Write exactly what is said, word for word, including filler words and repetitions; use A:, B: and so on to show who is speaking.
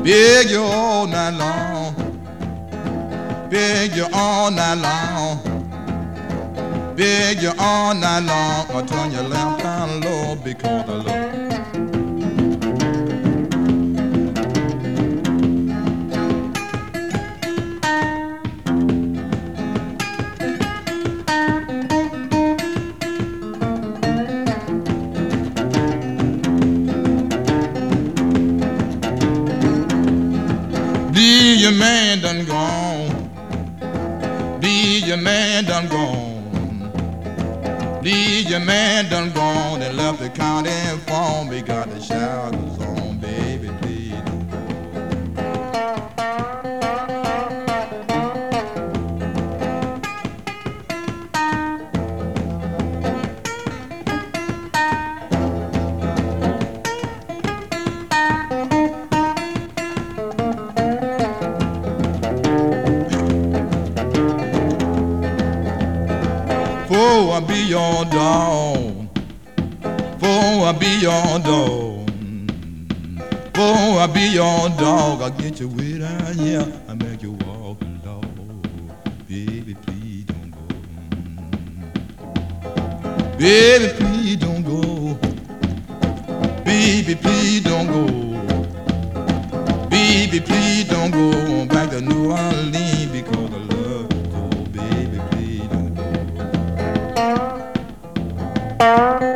A: Beg you all night long, beg you all night long, beg you all night long. I'll turn your lamp down low because I love you. Be your man done gone, be your man done gone, be your man done gone and left the county phone. We got the shadows on, baby, please don't go. For I be your dog, for I be your dog, for I be your dog. I'll get you way down here, I make you walk along. Baby, please don't go. Baby, please don't go. Baby, please don't go. Baby, please don't go back to New Orleans because I love you so. Baby, please don't go.